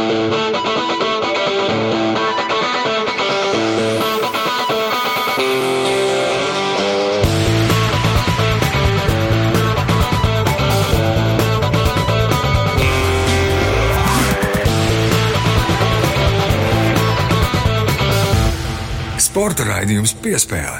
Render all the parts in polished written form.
Sporta raidījums Piespēle.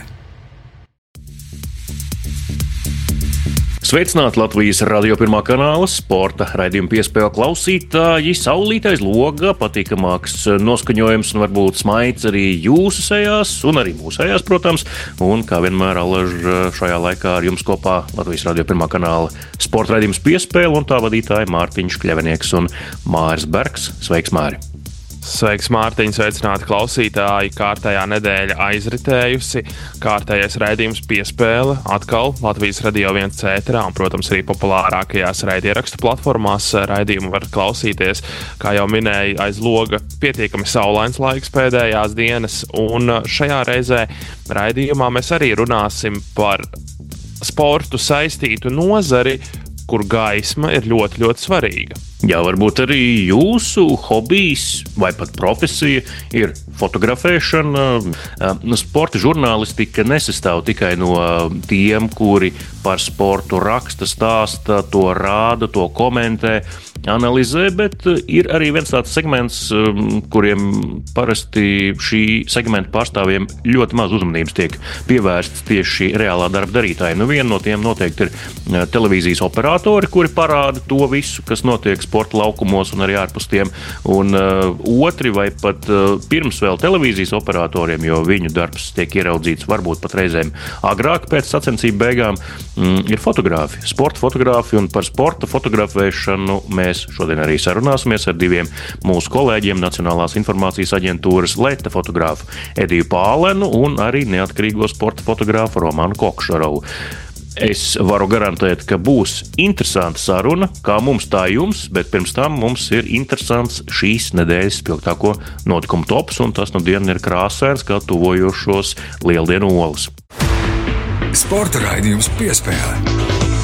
Sveicināti Latvijas Radio pirmā kanāla sporta raidījuma Piespēle klausītāji. Saulītais loga, patīkamāks noskaņojums un varbūt smaids arī jūsu sejās un arī mūsējās, protams. Un kā vienmēr alaž šajā laikā ar jums kopā Latvijas Radio pirmā kanāla sporta raidījums Piespēle un tā vadītāji Mārtiņš Kļavinieks un Māris Bergs. Sveiks, Māri! Sveiks, Mārtiņ, sveicināti klausītāji. Kārtējā nedēļa aizritējusi, kārtējais raidījums Piespēle atkal Latvijas Radio 1 ēterā un, protams, arī populārākajās raidierakstu platformās raidījumu var klausīties. Kā jau minēju, aiz loga pietiekami saulains laiks pēdējās dienas, un šajā reizē raidījumā mēs arī runāsim par sportu saistītu nozari, kur gaisma ir ļoti, ļoti svarīga. Jā, varbūt arī jūsu hobijs vai pat profesija ir fotografēšana. Sporta žurnālistika nesastāv tikai no tiem, kuri par sportu raksta, stāsta, to rāda, to komentē, analizē, bet ir arī viens tāds segments, kuriem parasti šī segmenta pārstāvjiem ļoti maz uzmanības tiek pievērsts tieši reālā darba darītājiem. Viena no tiem noteikti ir televīzijas operatori, kuri parāda to visu, kas notiek sporta laukumos un arī ārpus tiem, un otri vai pat pirms vēl televīzijas operatoriem, jo viņu darbs tiek ieraudzīts varbūt pat reizēm agrāk pēc sacensību beigām, ir fotogrāfi, sporta fotogrāfi, un par sporta fotografēšanu mēs šodien arī sarunāsimies ar diviem mūsu kolēģiem Nacionālās informācijas aģentūras LETA fotogrāfu Ediju Pālenu un arī neatkarīgo sporta fotogrāfu Romanu Kokšarovu. Es varu garantēt, ka būs interesanta saruna, kā mums tā jums, bet pirms tam mums ir interesants šīs nedēļas spilgtāko notikumu tops, un tas nu dienu ir krāsains, kā tuvojošos lieldienu olas. Sporta raidījums Piespēle.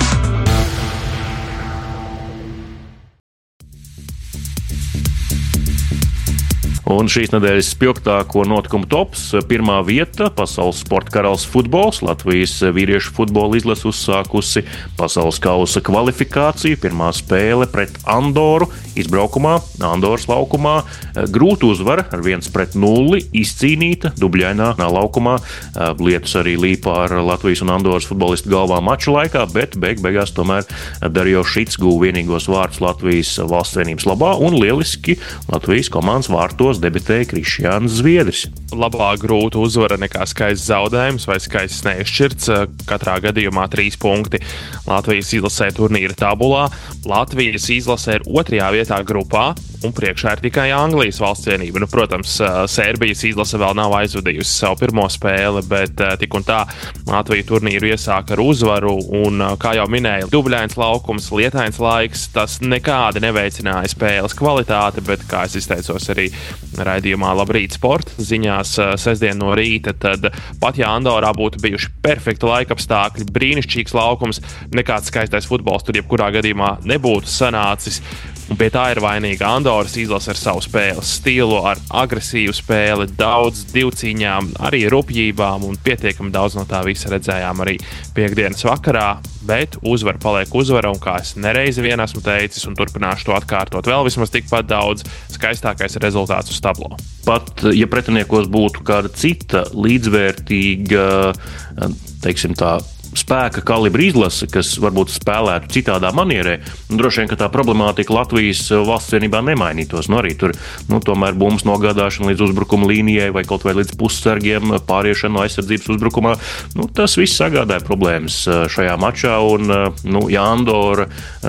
Un šīs nedēļas spilgtāko notikumu tops. Pirmā vieta - pasaules sporta karalis futbols. Latvijas vīriešu futbola izlase uzsākusi pasaules kausa kvalifikāciju. Pirmā spēle pret Andoru izbraukumā, Andoras laukumā. Grūta uzvara ar 1-0 izcīnīta dubļainā laukumā. Lietus arī līpā ar Latvijas un Andoras futbolistu galvām maču laikā, bet beigās tomēr Darjo Šits guva vienīgos vārdus Latvijas valsts vienības labā un lieliski Latvijas komandas vārtos debitēja Krišjāns Zviedris. Labāk grūta uzvara nekā skaists zaudējums vai skaists neizšķirts. Katrā gadījumā 3 punkti Latvijas izlasē turnīra tabulā. Latvijas izlasē ir 2. vietā grupā un priekšā ir tikai Anglijas valstsvienība. Protams, Sērbijas izlase vēl nav aizvadījusi savu pirmo spēli, bet tik un tā Latvija turnīru iesāka ar uzvaru un, kā jau minēja, dubļains laukums, lietains laiks, tas nekādi neveicināja spēles kvalitāti, bet, kā es izteicos arī raidījumā Labrīt sporta ziņās sestdien no rīta, tad pat ja Andorā būtu bijuši perfekti laikapstākļi, brīnišķīgs laukums, nekāds skaistais futbols tur jebkurā gadījumā nebūtu sanācis. Un pie tā ir vainīga Andoras izlase ar savu spēles stilu, ar agresīvu spēli, daudz divcīņām, arī rupjībām un pietiekami daudz no tā visa redzējām arī piekdienas vakarā, bet uzvara paliek uzvara un, kā es nereizi vien esmu teicis un turpināšu to atkārtot vēl vismaz tikpat daudz, skaistākais rezultāts uz tablo. Pat, ja pretiniekos būtu kāda cita līdzvērtīga, teiksim tā, spēka kalibra izlase, kas varbūt spēlētu citādā manierē, droši vien, ka tā problemātika Latvijas valsts vienībā nemainītos. Arī tur tomēr bumbas nogādāšana līdz uzbrukuma līnijai vai kaut vai līdz pussargiem, pāriešana no aizsardzības uzbrukumā. Tas viss sagādāja problēmas šajā mačā, un ja Andora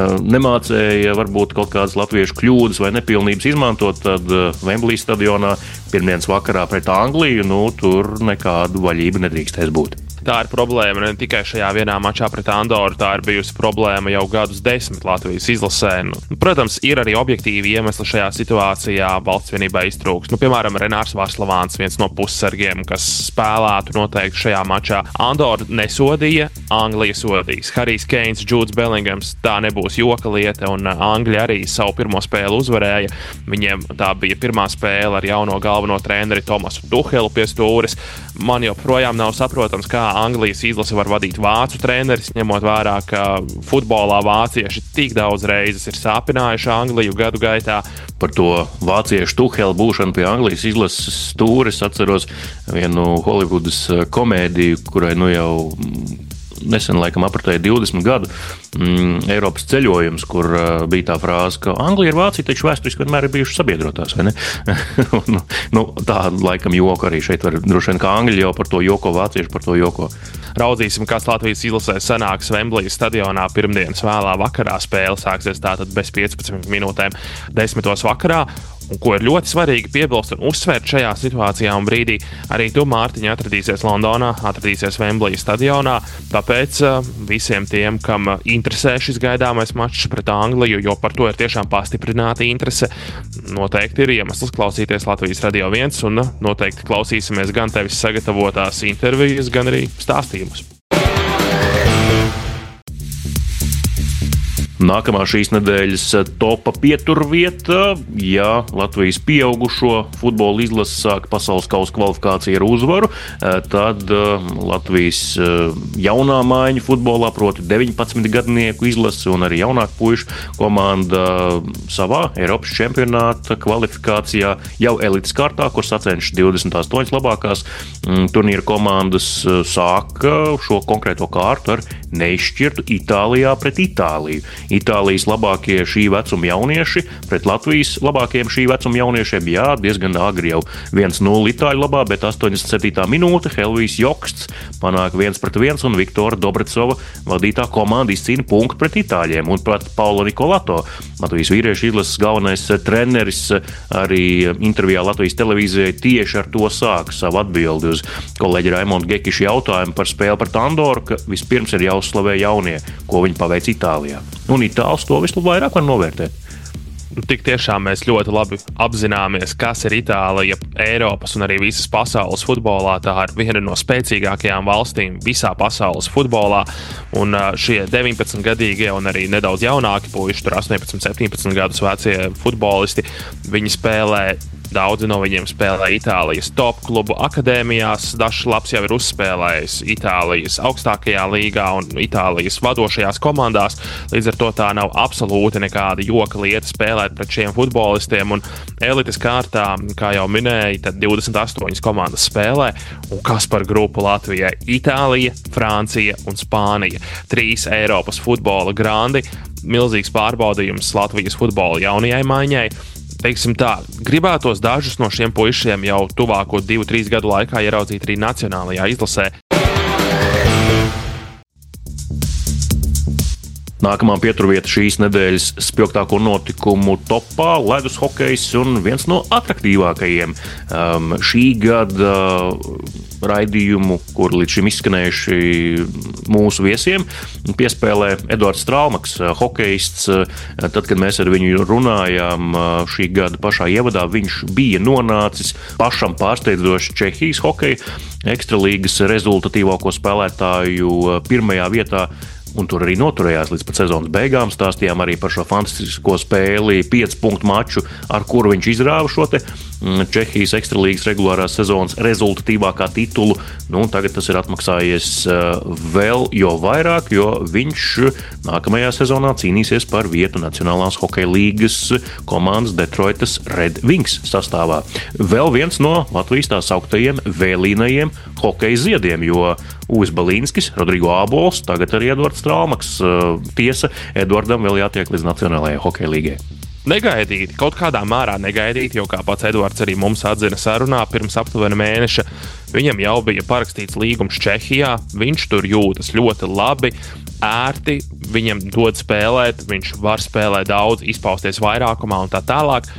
nemācēja varbūt kaut kādas latviešu kļūdas vai nepilnības izmantot, tad Wembley stadionā pirmdienas vakarā pret Angliju, tur nekādu vaļību nedrīkstēs būt. tā ir problēma ne tikai šajā vienā mačā pret Andoru, tā ir bijusi problēma jau gadus 10 Latvijas izlasē. Protams, ir arī objektīvi iemesli šajā situācijā valsts vienībā iztrūks. Piemēram, Renārs Varslavāns, viens no pussargiem, kas spēlētu noteikti šajā mačā. Andoru nesodīja, Anglija sodīs. Harijs Keins, Džūds Belingams, tā nebūs joka lieta, un Angļi arī savu pirmo spēli uzvarēja. Viņiem tā bija pirmā spēle ar jauno galveno treneri Tomasu Tuhelu pie stūres. Man joprojām nav saprotams, kā Anglijas izlase var vadīt vācu treneris, ņemot vērā, ka futbolā vācieši tik daudz reizes ir sāpinājuši Angliju gadu gaitā. Par to vāciešu Tuhela būšanu pie Anglijas izlases stūres atceros vienu Holivudas komēdiju, kurai jau nesen laikam apritēja 20 gadu Eiropas ceļojums, kur bija tā frāze, ka Anglija ir Vācija, taču vēsturiski vienmēr ir bijušas sabiedrotās, vai ne? Tā laikam joku arī šeit var droši vien, ka Angļi jau par to joko, vācieši par to joko. Raudzīsim, kas Latvijas izlasē sanāks Vemblijas stadionā pirmdienas vēlā vakarā. Spēle sāksies tātad bez 15 minūtēm 10. vakarā. Un ko ir ļoti svarīgi piebilst un uzsvērt šajā situācijā un brīdī, arī tu, Mārtiņ, atradīsies Londonā, atradīsies Vemblijas stadionā. Tāpēc visiem tiem, kam interesē šis gaidāmais mačs pret Angliju, jo par to ir tiešām pastiprināta interese, noteikti ir iemesls klausīties Latvijas Radio 1 un noteikti klausīsimies gan tevis sagatavotās intervijas, gan arī stāstījumus. Nākamā šīs nedēļas topa pieturvieta, ja Latvijas pieaugušo futbola izlase sāk pasaules kausa kvalifikāciju ar uzvaru, tad Latvijas jaunā mājiņa futbolā, proti 19 gadnieku izlase un arī jaunāku puišu komanda savā Eiropas čempionāta kvalifikācijā jau elites kārtā, kur sacenšas 28 labākās turnīra komandas, sāka šo konkrēto kārtu ar neizšķirtu Itālijā pret Itāliju. Itālijas labākie šī vecuma jaunieši pret Latvijas labākiem šī vecuma jauniešiem, jā, diezgan agri jau 1-0 Itāļu labā, bet 87. minūte Helvijs Joksts panāk 1-1 un Viktora Dobricova vadītā komanda izcīna punktu pret Itāļiem un pret Paulo Nikolato. Latvijas vīriešu izlases galvenais treneris arī intervijā Latvijas televīzijai tieši ar to sāka savu atbildi uz kolēģi Raimonda Gekiša jautājumu par spēli pret Andoru, ka vispirms ir jāuzslavē jaunie, ko viņi paveic Itālijā. Un itālis to visvairāk var novērtēt. Tik tiešām mēs ļoti labi apzināmies, kas ir Itālija Eiropas un arī visas pasaules futbolā. Tā ir viena no spēcīgākajām valstīm visā pasaules futbolā. Un šie 19-gadīgie un arī nedaudz jaunāki puiši, tur 18, 17 gadus vecie futbolisti, viņi spēlē. Daudzi no viņiem spēlē Itālijas top klubu akadēmijās, dažs labs jau ir uzspēlējis Itālijas augstākajā līgā un Itālijas vadošajās komandās. Līdz ar to tā nav absolūti nekāda joka lieta spēlēt pret šiem futbolistiem. Un elites kārtā, kā jau minēju, tad 28 komandas spēlē. Un kas par grupu Latvijai? Itālija, Francija un Spānija. 3 Eiropas futbola grandi. Milzīgs pārbaudījums Latvijas futbola jaunajai maiņai. Teiksim tā, gribētos dažus no šiem puišiem jau tuvāko 2-3 gadu laikā ieraudzīt arī nacionālajā izlasē. Nākamā pieturvieta šīs nedēļas spilgtāko notikumu topā - ledus hokejs un viens no atraktīvākajiem šī gada raidījumu, kur līdz šim izskanējuši mūsu viesiem, piespēlē Eduards Strālmaks, hokejists. Tad, kad mēs ar viņu runājām šī gada pašā ievadā, viņš bija nonācis pašam pārsteidzoši Čehijas hokeja ekstralīgas rezultatīvāko spēlētāju pirmajā vietā. Un tur arī noturējās līdz pat sezonas beigām. Stāstījām arī par šo fantastisko spēli, 5 punktu maču, ar kuru viņš izrāva šo te Čehijas ekstralīgas regulārās sezonas rezultatīvākā titulu. Tagad tas ir atmaksājies vēl jo vairāk, jo viņš nākamajā sezonā cīnīsies par vietu Nacionālās hokeja līgas komandas Detroitas Red Wings sastāvā. Vēl viens no Latvijas tā sauktajiem vēlīnajiem hokeja ziediem, jo Uvis Balīnskis, Rodrigo Ābols, tagad arī Eduards Strālmaks. Tiesa, Eduardam vēl jātiek līdz Nacionālajai hokeja līgai. Negaidīti, kaut kādā mērā negaidīti, jo kā pats Eduards arī mums atzina sarunā pirms aptuveni mēneša, viņam jau bija parakstīts līgums Čehijā, viņš tur jūtas ļoti labi, ērti, viņam dod spēlēt, viņš var spēlēt daudz, izpausties vairākumā un tā tālāk.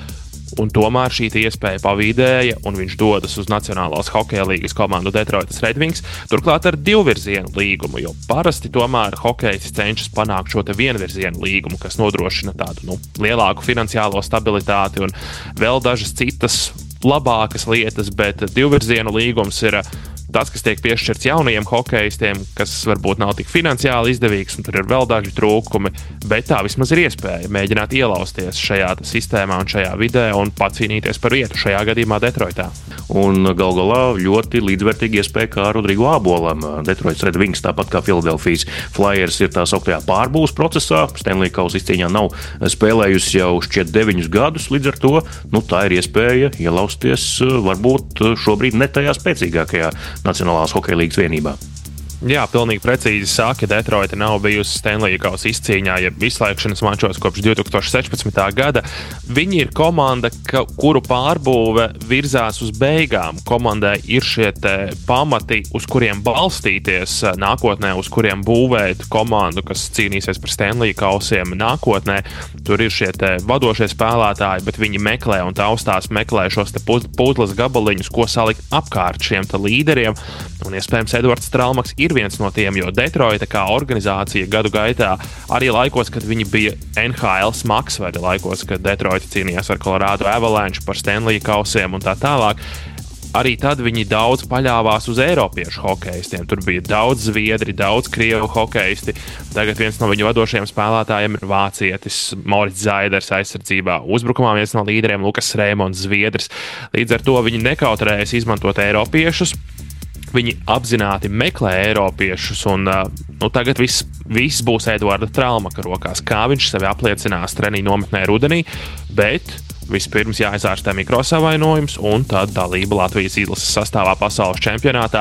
Un tomēr šī iespēja pavīdēja, un viņš dodas uz Nacionālās hokeja līgas komandu Detroitas Red Wings, turklāt ar divvirzienu līgumu, jo parasti tomēr hokejs cenšas panākt šo vienvirzienu līgumu, kas nodrošina tādu lielāku finansiālo stabilitāti un vēl dažas citas labākas lietas, bet divvirzienu līgums ir tas, kas tiek piešķirts jaunajiem hokejistiem, kas varbūt nav tik finansiāli izdevīgs, un tur ir vēl daži trūkumi, bet tā vismaz ir iespēja mēģināt ielausties šajā sistēmā un šajā vidē un pacīnīties par vietu, šajā gadījumā Detroitā. Un gal galā ļoti līdzvērtīgi iespēja kā Rodrigo Abolam. Detroitas Red Wings, tāpat kā Philadelphijas Flyers, ir tā sauktajā pārbūves procesā. Stanley Kausa izcīņā nav spēlējusi jau šķiet 9 gadus, līdz ar to tā ir iespēja ielausties varbūt šobrīd ne tajā spēcīgākajā Nacionālās hokeja līgas vienībā. Jā, pilnīgi precīzi saka, Detroita nav bijusi Stanley Kausa izcīņā, jeb izslēgšanas mačos kopš 2016. gada. Viņi ir komanda, kuru pārbūve virzās uz beigām. Komandai ir šie pamati, uz kuriem balstīties nākotnē, uz kuriem būvēt komandu, kas cīnīsies par Stanley Kausiem nākotnē. Tur ir šie vadošie spēlētāji, bet viņi meklē un taustās meklē šos puzles gabaliņus, ko salikt apkārt šiem līderiem. Un iespējams Edvards Stralmaks ir viens no tiem, jo Detroita kā organizācija gadu gaitā, arī laikos, kad viņi bija NHL smags, vai laikos, kad Detroita cīnījās ar Colorado Avalanche par Stanley Kausiem un tā tālāk, arī tad viņi daudz paļāvās uz eiropiešu hokejistiem. Tur bija daudz zviedri, daudz krievu hokejisti. Tagad viens no viņu vadošajiem spēlētājiem ir vācietis Moritz Zaiders aizsardzībā. Uzbrukumā viens no līderiem Lukas Reimonds zviedrs. Līdz ar to viņi nekautrējas izmantot eiropiešus. Viņi apzināti meklē eiropiešus, un tagad viss būs Edvarda Stralmaka rokās, kā viņš sevi apliecinās treniņu nometnē rudenī, bet vispirms jāizārstē mikrosavainojums un tad dalība Latvijas izlases sastāvā pasaules čempionātā.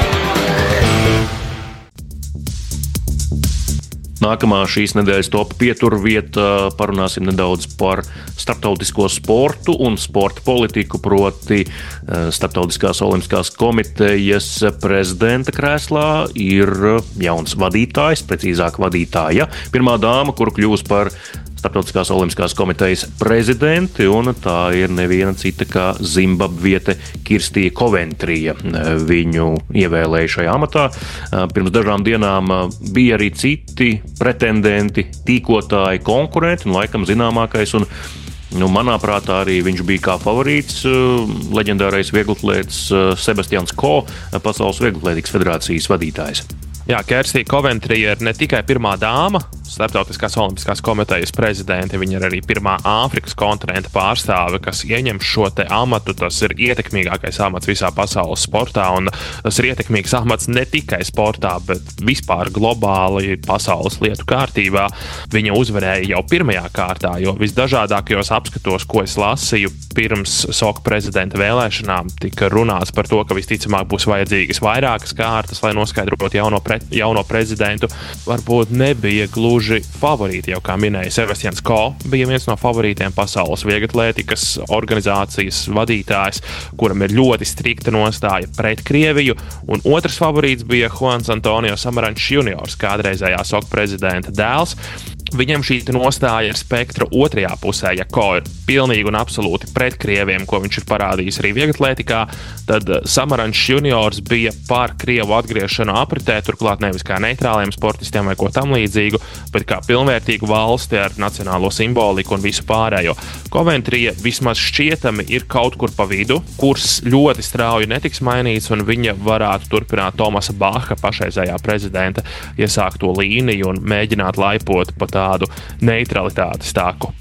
Nākamā šīs nedēļas top pieturvieta parunāsim nedaudz par starptautisko sportu un sporta politiku, proti Starptautiskās olimpiskās komitejas prezidenta krēslā ir jauns vadītājs, precīzāk vadītāja, pirmā dāma, kuru kļūs par Starptautiskās olimpiskās komitejas prezidenti, un tā ir neviena cita kā zimbabviete Kirstija Koventrija. Viņu ievēlēja šajā amatā. Pirms dažām dienām bija arī citi pretendenti, tīkotāji, konkurenti, un laikam zināmākais, un manā prātā arī viņš bija kā favorīts, leģendārais vieglatlētis Sebastians Ko, Pasaules vieglatlētikas federācijas vadītājs. Jā, Kirstija Koventrija ir ne tikai pirmā dāma Starptautiskās olimpiskās komitejas prezidente, viņa ir arī pirmā Āfrikas kontinenta pārstāve, kas ieņem šo amatu. Tas ir ietekmīgākais amats visā pasaules sportā, un tas ir ietekmīgs amats ne tikai sportā, bet vispār globāli pasaules lietu kārtībā. Viņa uzvarēja jau pirmajā kārtā, jo visdažādākajos apskatos, ko es lasīju pirms SOK prezidenta vēlēšanām, tika runāts par to, ka visticamāk būs vajadzīgas vairākas kārtas, lai noskaidrotu jauno prezidentu. Varbūt nebija gluži favorīti, jau kā minēja Sebastians Ko, bija viens no favorītiem pasaules vieglatlētikas organizācijas vadītājs, kuram ir ļoti strikta nostāja pret Krieviju, un otrs favorīts bija Juans Antonio Samarančs juniors, kādreizējā SOK prezidenta dēls. Viņam šī nostāja ir spektra otrajā pusē, ja Ko ir pilnīgi un absolūti pret Krieviem, ko viņš ir parādījis arī vieglatlētikā, tad Samarančs juniors bija par Krievu atgriešanu apritē, turklāt nevis kā neitrāliem sportistiem vai ko tam līdzīgu, bet kā pilnvērtīgu valsti ar nacionālo simboliku un visu pārējo. Koventrija vismaz šķietami ir kaut kur pa vidu, kurs ļoti strauji netiks mainīts, un viņa varētu turpināt Tomasa Baha, pašreizējā prezidenta, iesākto līniju un mēģināt laipot pa tādu neutralitātes taku.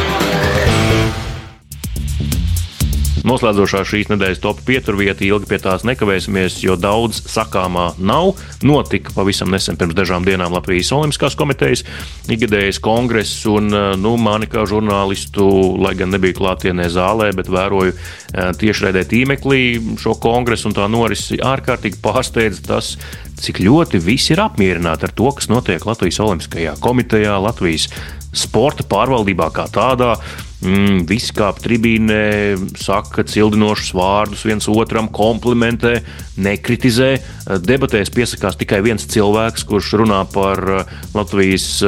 Noslēdzošā šīs nedēļas top pieturvieta, ilgi pie tās nekavēsimies, jo daudz sakāmā nav. Notika pavisam nesen pirms dažām dienām Latvijas Olimpiskās komitejas ikgadējais kongress, un mani kā žurnālistu, lai gan nebija klātienē zālē, bet vēroju tiešraidē tīmeklī šo kongresu un tā norisi ārkārtīgi pārsteidz tas, cik ļoti visi ir apmierināti ar to, kas notiek Latvijas Olimpiskajā komitejā, Latvijas sporta pārvaldībā kā tādā. visi kāp tribīnē, saka cildinošus vārdus, viens otram komplimentē, nekritizē. Debatēs piesakās tikai viens cilvēks, kurš runā par Latvijas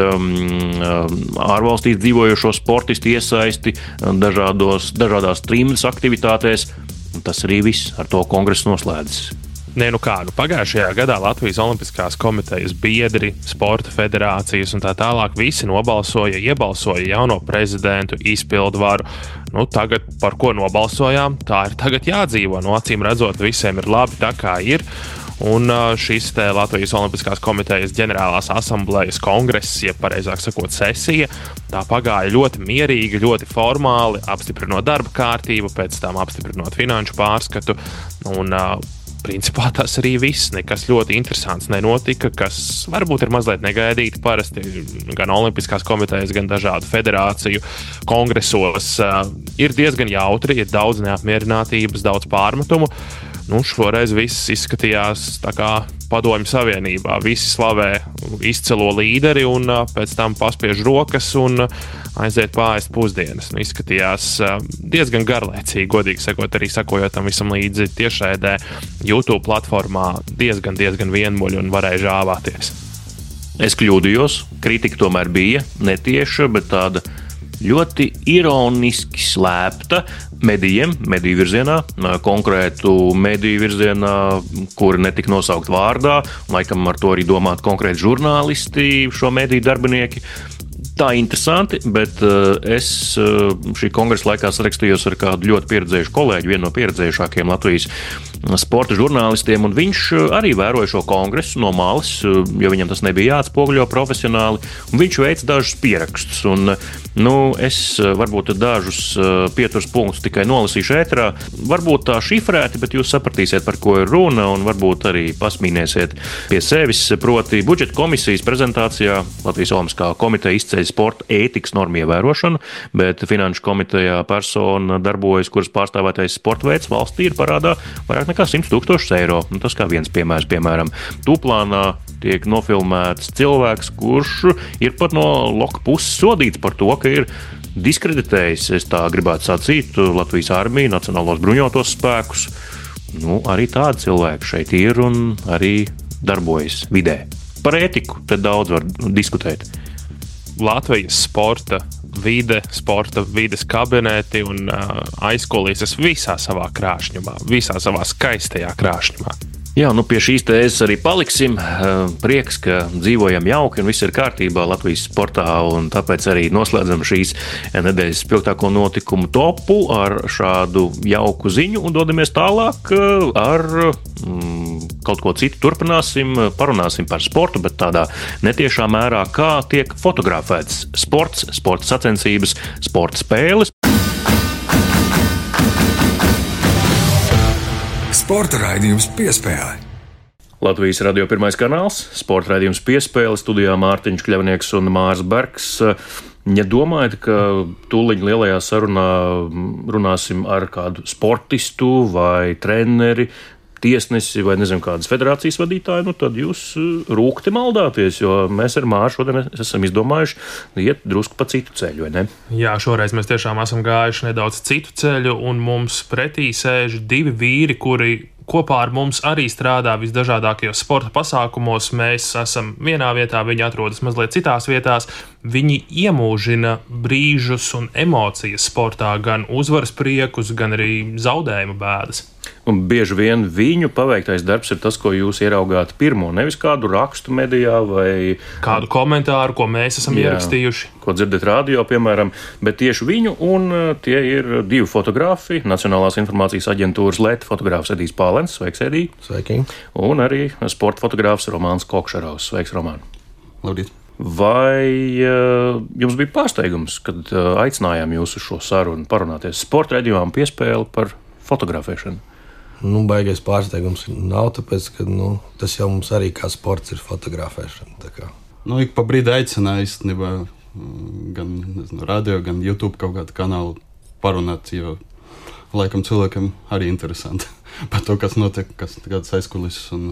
ārvalstīs dzīvojošo sportistu iesaisti dažādās trimdas aktivitātēs. Tas arī viss, ar to kongress noslēdzas. Pagājušajā gadā Latvijas Olimpiskās komitejas biedri, sporta federācijas un tā tālāk visi iebalsoja jauno prezidentu, izpildvaru. Tagad par ko nobalsojām, tā ir tagad jādzīvo. Acīm redzot, visiem ir labi tā kā ir. Un šis Latvijas Olimpiskās komitejas ģenerālās asamblejas kongress, ja pareizāk sakot sesija, tā pagāja ļoti mierīgi, ļoti formāli, apstiprinot darba kārtību, pēc tam apstiprinot finanšu pārskatu. Un principā tas arī viss. Nekas ļoti interesants nenotika, kas varbūt ir mazliet negaidīti. Parasti gan Olimpiskās komitejas, gan dažādu federāciju kongresos ir diezgan jautri, ir daudz neapmierinātības, daudz pārmetumu. Šoreiz viss izskatījās tā kā Padomju Savienībā. Visi slavē izcilo līderi un pēc tam paspiež rokas un aiziet pāriest pusdienas. Izskatījās diezgan garlaicīgi, godīgi sakot, arī sakojot tam visam līdzi tiešraidē YouTube platformā diezgan vienmuļi un varēja žāvāties. Es kļūdījos, kritika tomēr bija netieša, bet tāda ļoti ironiski slēpta mediju virzienā, konkrētu mediju virzienā, kuri netika nosaukt vārdā, laikam ar to arī domāt konkrēti žurnālisti, šo mediju darbinieki. Tā interesanti, bet es šī kongresa laikā sarakstījos ar kādu ļoti pieredzējušu kolēģi, vienu no pieredzējušākajiem Latvijas sporta žurnālistiem, un viņš arī vēroja šo kongresu no malas, jo viņam tas nebija jāatspoguļo profesionāli, un viņš veica dažus pierakstus. Un, es varbūt dažus pieturas punktus tikai nolasīšu ēterā, varbūt tā šifrēti, bet jūs sapratīsiet, par ko ir runa, un varbūt arī pasmīnēsiet pie sevis. Proti budžeta komisijas prezentācijā Latvijas Olimpiskā komiteja izceļ sporta ētikas normu ievērošanu, bet finanšu komitejā persona darbojas, kuras pārstāvētais sporta veids valstī ir parādā vairāk nekā 100 000 eiro. Tas kā viens piemērs, piemēram, tūplānā tiek nofilmēts cilvēks, kurš ir pat no loka puses sodīts par to, ka ir diskreditējis, es tā gribētu sacīt, Latvijas armiju, nacionālos bruņotos spēkus. Arī tādi cilvēki šeit ir un arī darbojas vidē. Par ētiku te daudz var diskutēt. Latvijas sporta vides kabineti un aizkulises visā savā krāšņumā, visā savā skaistajā krāšņumā. Jā, pie šīs tēzes arī paliksim. Prieks, ka dzīvojam jauki un viss ir kārtībā Latvijas sportā, un tāpēc arī noslēdzam šīs nedēļas spilgtāko notikumu topu ar šādu jauku ziņu un dodamies tālāk ar kaut ko citu. Parunāsim par sportu, bet tādā netiešā mērā, kā tiek fotografēts sports, sporta sacensības, sporta spēles. Sporta raidījums Piespēle. Latvijas radio pirmais kanāls, sporta raidījums Piespēle, studijā Mārtiņš Kļavnieks un Mārs Bergs. Ja domājat, ka tūliņ lielajā sarunā runāsim ar kādu sportistu vai treneri, tiesnesi vai nezinu kādas federācijas vadītāju, tad jūs rūkti maldāties, jo mēs ar Māru šodien esam izdomājuši iet drusku pa citu ceļu, vai ne? Jā, šoreiz mēs tiešām esam gājuši nedaudz citu ceļu, un mums pretī sēž divi vīri, kuri kopā ar mums arī strādā visdažādākajos sporta pasākumos. Mēs esam vienā vietā, viņi atrodas mazliet citās vietās. Viņi iemūžina brīžus un emocijas sportā, gan uzvaras priekus, gan arī zaudējumu bēdas. Un bieži vien viņu paveiktais darbs ir tas, ko jūs ieraugāt pirmo, nevis kādu rakstu medijā vai kādu komentāru, ko mēs esam ierakstījuši. Ko dzirdat radio, piemēram, bet tieši viņu, un tie ir divi fotografi, Nacionālās informācijas aģentūras LET fotogrāfs Edijs Pālens, sveiks Edij. Sveiki. Un arī sporta fotogrāfs Romāns Kokšarovs, sveiks Romān. Labdien. Vai jums bija pārsteigums, kad aicinājām jūs uz šo sarunu parunāties sporta raidījumā Piespēle par fotografēšanu? Baigais pārsteigums nav, tāpēc, ka tas jau mums arī kā sports ir fotografēšana. Ik pa brīdi aicināja īstenībā gan radio, gan YouTube kaut kādu kanālu parunāt, jo laikam cilvēkiem arī interesanti par to, kas notiek, kādas aizkulises un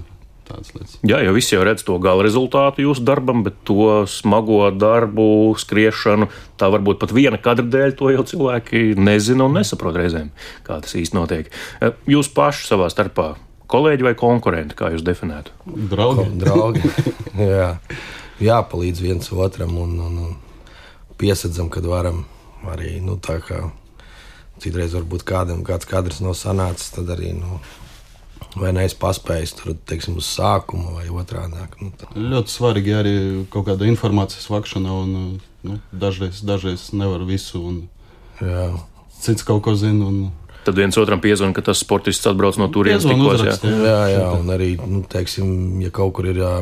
tādas lietas. Jā, jo visi jau redz to gala rezultātu jūsu darbam, bet to smago darbu, skriešanu, tā varbūt pat viena kadra dēļ to jau cilvēki nezina un nesaprot reizēm, kā tas īsti notiek. Jūs paši savā starpā kolēģi vai konkurenti, kā jūs definētu? Draugi. Jā. Jāpalīdz viens otram un piesadzam, kad varam arī, tā kā citreiz varbūt kāds kadrs nav sanācis, tad arī, vai neesmu paspējis tur, teiksim, uz sākumu vai otrādāk. Ļoti svarīgi arī kaut kāda informācijas vākšana un dažreiz nevar visu un cits kaut ko zina. Tad viens otram piezvan, ka tas sportists atbrauc no turienes tikos. Jā, un arī, teiksim, ja kaut kur ir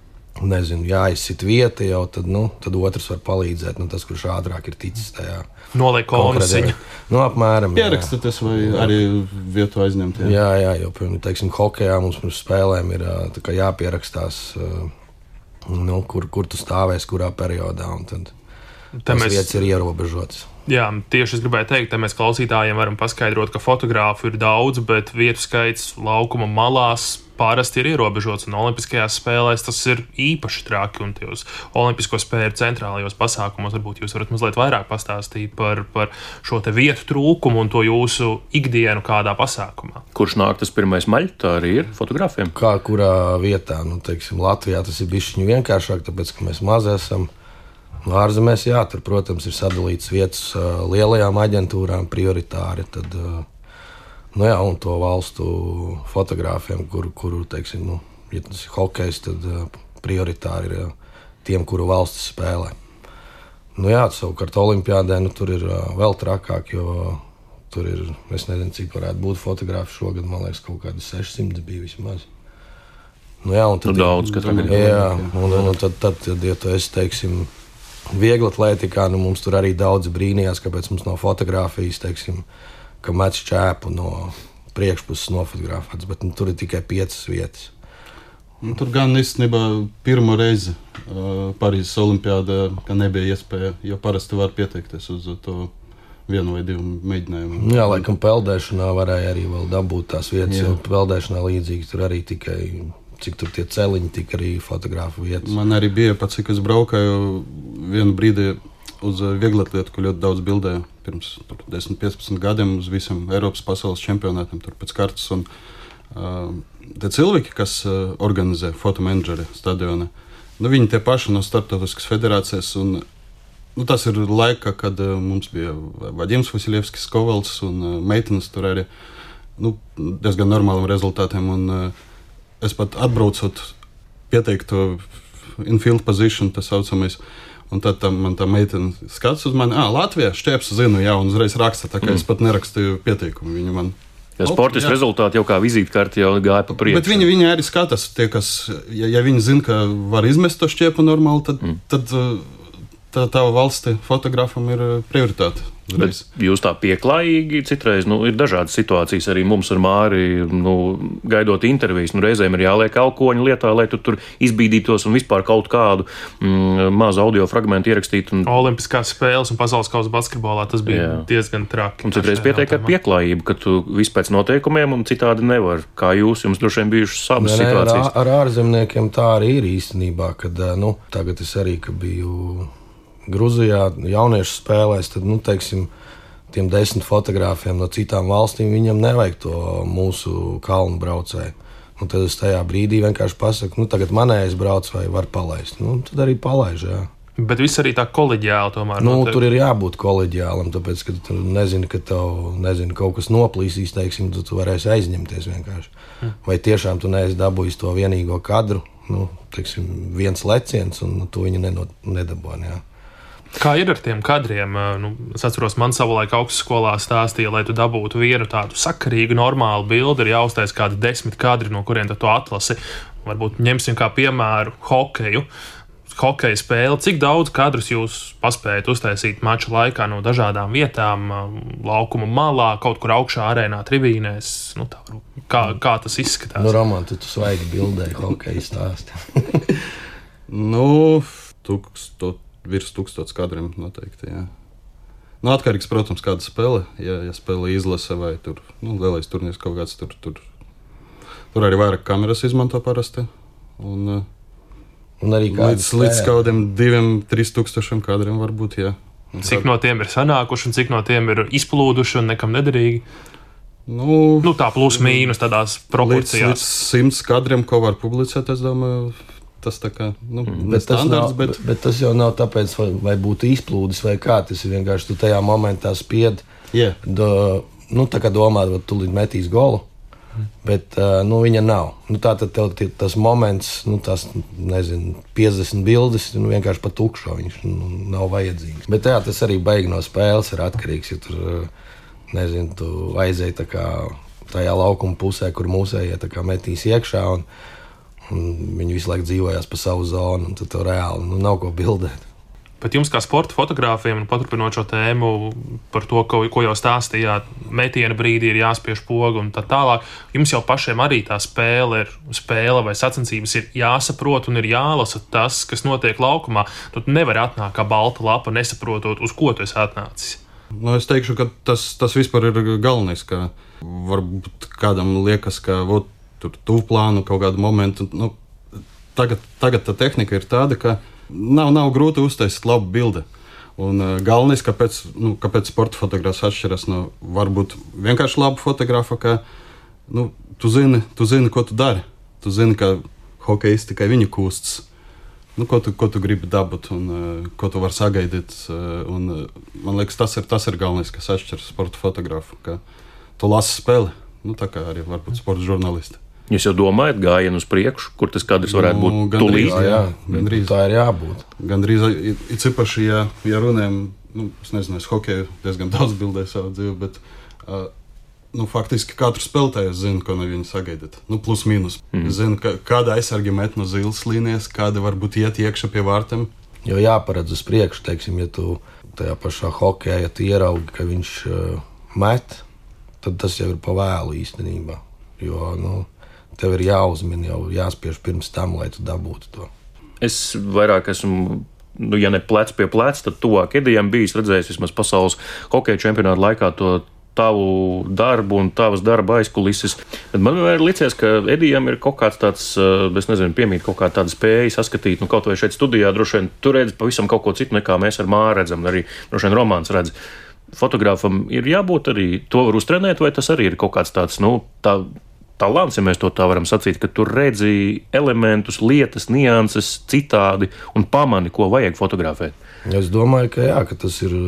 jāizsit vieta jau, tad otrs var palīdzēt, tas, kurš ātrāk ir ticis tajā. Noliek konsiņu. Apmēram. Pierakstaties vai arī vietu aizņemt. Jā, jo, piemēram, teiksim, hokejā mums pirms spēlēm ir jāpierakstās, kur tu stāvēs, kurā periodā, un tad tas vietas ir ierobežotas. Jā, tieši es gribēju teikt, ka mēs klausītājiem varam paskaidrot, ka fotogrāfu ir daudz, bet vietu skaits laukuma malās parasti ir ierobežots, un olimpiskajās spēlēs tas ir īpaši traki, un tajos olimpisko spēļu centrālajos pasākumos varbūt jūs varat mazliet vairāk pastāstīt par šo te vietu trūkumu un to jūsu ikdienu kādā pasākumā. Kurš nāk tas pirmais maļ, tā arī ir fotogrāfiem? Kā kurā vietā, teiksim, Latvijā tas ir bišķiņu vienkāršāk, tāpēc, ka mēs maz esam. Ārzemēs, tur, protams, ir sadalīts vietas lielajām aģentūrām prioritāri, tad, un to valstu fotogrāfiem, kuru teiksim, ja tas ir hokejs, tad prioritāri ir tiem, kuru valstis spēlē. Savukārt olimpiādē, tur ir vēl trakāk, jo tur ir, es nezinu, cik varētu būt fotografi šogad, man liekas, kaut kādi 600 bija vismaz. Un tad daudz, katrā gadījumā. Jā, un tad, ja tu esi, teiksim, viegli atlētikā, mums tur arī daudz brīnījās, kāpēc mums no fotografijas, teiksim, ka mets čēpu no priekšpuses nofotografēts, bet tur ir tikai 5 vietas. Tur gan īstenībā pirmo reizi Parīzes olimpiādā, ka nebija iespēja, jo parasti var pieteikties uz to 1 vai 2 mēģinājumu. Jā, laikam peldēšanā varēja arī vēl dabūt tās vietas, jo peldēšanā līdzīgi tur arī tikai cik tur tie celiņi, tik arī fotografu vietas. Man arī bija, pats, cik es braukāju vienu brīdi uz vieglatlētu, ko ļoti daudz bildēju pirms 10-15 gadiem uz visiem Eiropas pasaules čempionātiem tur pēc kartas. Un tie cilvēki, kas organizē fotomenedžeri stadiona, viņi tie paši no starptautiskas federācijas. Un, tas ir laika, kad mums bija Vadims Vasiljevskis, Kovals un meitenes tur arī diezgan normāliem rezultātiem. Un, es pat atbraucot, pieteiktu infield position, tas saucamais, un tad man tā meitene skats uz mani, Latvijā, Štēps zinu, un uzreiz raksta, tā kā es pat nerakstīju pieteikumu. Viņa man... Sportistu rezultāti jau kā vizītkarti jau gāja pa priekšu. Bet viņi arī skatās, tie, kas, ja viņi zina, ka var izmest to šķiepu normāli, tad tā valsti fotografam ir prioritāte. Bet jūs tā pieklājīgi, citreiz ir dažādas situācijas arī mums ar Māri, gaidot intervijas. Reizēm ir jāliek alkoņu lietā, lai tu tur izbīdītos un vispār kaut kādu mazu audio fragmentu ierakstīt. Olimpiskās spēles un pasaules kausa basketbolā tas bija diezgan traki. Un citreiz pietiek ar pieklājību, ka tu viss pēc noteikumiem un citādi nevar. Kā jums droši vien bijušas savas situācijas? Ar ārzemniekiem tā arī ir īstenībā, kad tagad es arī, ka biju Gruzijā jauniešu spēlēs, tad, teiksim, tiem 10 fotogrāfiem no citām valstīm, viņam nevajag to mūsu kalnu braucēju. Tad es tajā brīdī vienkārši pasaku, tagad manējais brauc vai var palaist. Tad arī palaiž, jā. Bet viss arī tā koleģiāli tomēr. Tur ir jābūt koleģiālam, tāpēc, ka tu nezini, ka tev, kaut kas noplīsīs, teiksim, tu varēsi aizņemties vienkārši. Vai tiešām tu neesi dabūjis to vienīgo kadru, teiksim, viens leciens, un to viņi nedabūja, jā. Kā ir ar tiem kadriem? Es atceros, man savulaik augstskolā stāstīja, lai tu dabūtu vienu tādu sakarīgu, normālu bildi, ir jāuztais kādi 10 kadri, no kuriem tu atlasi. Varbūt ņemsim kā piemēru hokeju. Hokeja spēle. Cik daudz kadrus jūs paspējat uztaisīt mača laikā no dažādām vietām, laukuma malā, kaut kur augšā arēnā, tribīnēs? Kā tas izskatās? Roman, tu svaigi bildēji hokeja stāsti. Virs 1000 kadriem noteikti, jā. Atkarīgs, protams, kāda spēle. Ja spēle izlase vai tur, lielais turnīrs kaut kāds, tur arī vairāk kameras izmanto parasti. Un arī līdz kādiem 2-3 tūkstošiem kadriem varbūt, jā. Cik no tiem ir sanākuši un cik no tiem ir izplūduši un nekam nederīgi? Tā plus mīnus tādās proporcijās. Līdz 100 kadriem, ko var publicēt, es domāju, tas tā kā, standarts, bet tas jau nav tāpēc, vai būtu izplūdis vai kā, tas ir vienkārši tu tajā momentā spied, tā kā domāt, vai tu līdz metīs golu. Bet viņa nav. Tātad tev tas moments, tās 50 bildes, vienkārši pa tukšo viņš nav vajadzīgs. Bet tas arī baigi no spēles ir atkarīgs. Ja tur, tu aizēji tajā laukuma pusē, kur mūsējie metīs iekšā, un viņi visu laiku dzīvojās pa savu zonu, un tad tev reāli nav ko bildēt. Bet jums, kā sporta fotogrāfiem, un paturpinot šo tēmu par to, ko jau stāstījāt, metiena brīdī ir jāspiež poga un tā tālāk, jums jau pašiem arī tā spēle vai sacensības ir jāsaprot un ir jālasa tas, kas notiek laukumā. Tu nevari atnākt kā balta lapa, nesaprotot, uz ko tu esi atnācis. Es teikšu, ka tas vispār ir galvenais, ka varbūt kādam liekas, ka tur tuvplānu kaut kādu momentu. Tagad tā tehnika ir tāda, ka nav grūti uztaisīt labu bildi. Un galvenais, kāpēc sporta fotogrāfs atšķiras no varbūt vienkārši laba fotografa, ka tu zini, ko tu dari. Tu zini, ka hokejisti tikai viņi kūsts. Ko tu gribi dabūt un ko tu vari sagaidīt. Un, man liekas, tas ir galvenais, kas atšķiras sporta fotografu. Ka tu lasi spēli, tā kā arī varbūt sporta žurnālisti. Jūs jau domājat gājienu uz priekšu, kur tas kadrs varētu būt tūlīt? Gandrīz tā ir jābūt. Gandrīz, it īpaši, ja runājam, es nezinu, es hokeju diezgan daudz bildēju savu dzīvi, bet faktiski katru spēlētāju zinu, ko no viņa sagaidīt. Plus mīnus. Zinu, kāda aizsargi met no zilas līnijas, kāda varbūt iet iekšā pie vārtiem. Jo jāparedz uz priekšu, teiksim, ja tu tajā pašā hokejā, ja tu ieraugi, ka viņš met, tad tas jau ir pa vēlu īstenībā. Jo, tev ir jāuzmina, jau jāspiež pirms tam, lai tu dabūtu to. Es vairāk esmu, ja ne plec pie pleca, tad tuvāk Edijam bijis redzējis vismaz pasaules hokeja čempionāta laikā to tavu darbu un tavas darba aizkulises. Bet man vienmēr licies, ka Edijam ir kaut kāds tāds, es nezinu, piemīt kaut kā tāda spēja saskatīt, kaut vai šeit studijā droši vien tu redzi pavisam kaut ko citu, nekā mēs ar Māru redzam, arī droši vien Romāns redz. Fotogrāfam ir jābūt arī, to var uztrenēt, vai tas arī ir kaut kāds tāds, talants, ja mēs to tā varam sacīt, ka tu redzi elementus, lietas, nianses citādi un pamani, ko vajag fotografēt. Es domāju, ka tas ir,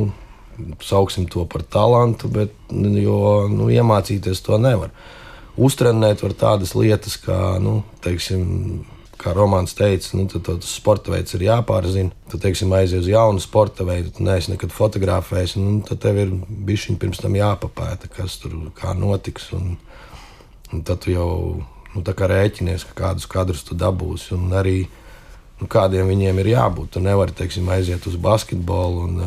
sauksim to par talantu, bet, iemācīties to nevar. Uztrenēt var tādas lietas, kā, teiksim, kā Romāns teica, tad tas sporta veids ir jāpārzina. Tad, teiksim, aizies uz jaunu sporta veidu, tu neesi nekad fotografējis, tad tev ir bišķiņ pirms tam jāpapēta, kas tur kā notiks, un tad tu jau tā kā rēķinies, ka kādus kadrus tu dabūsi, un arī kādiem viņiem ir jābūt. Tu nevari, teiksim, aiziet uz basketbolu un,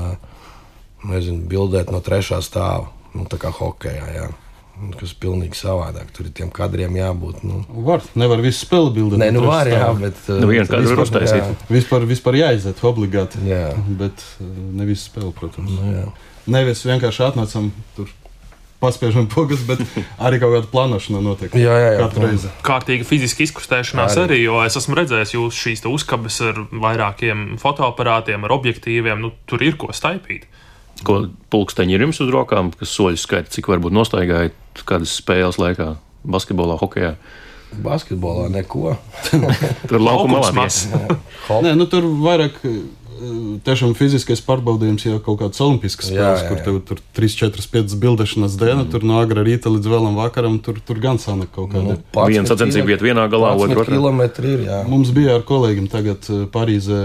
bildēt no 3. stāva, tā kā hokejā, jā. Kas pilnīgi savādāk. Tur ir tiem kadriem jābūt. Nevar visu spēli bildēt. Nē, var, jā, bet... vienu kadru var uztaisīt. Vispār jāiziet obligāti. Jā. Bet ne visu spēli, protams. Jā. Nevis vienkārši atnācam tur paspiežam pogas, bet arī kaut kāda plānošana notiek. Jā. Katru reizi. Kārtīga fiziska izkustēšanās arī, jo es esmu redzējis jūs šīs uzkabes ar vairākiem fotoaparātiem, ar objektīviem, tur ir ko staipīt. Ko pulksteņi ir jums uz rokām, kas soļus skaita, cik varbūt nostaigājat kādas spēles laikā, basketbolā, hokejā? Basketbolā neko. Tur laukuma malā. Nē, tur vairāk tiešām fiziskais pārbaudījums, ja kaut kāds olimpiskas spēles, kur tev tur 3, 4, 5 bildēšanas diena, tur no agra rīta līdz vēlam vakaram, tur gan sanāk kaut kāda. Viena sacensība vieta vienā galā, otra otrā. Kilometri ir, jā. Mums bija ar kolēģiem tagad Parīzē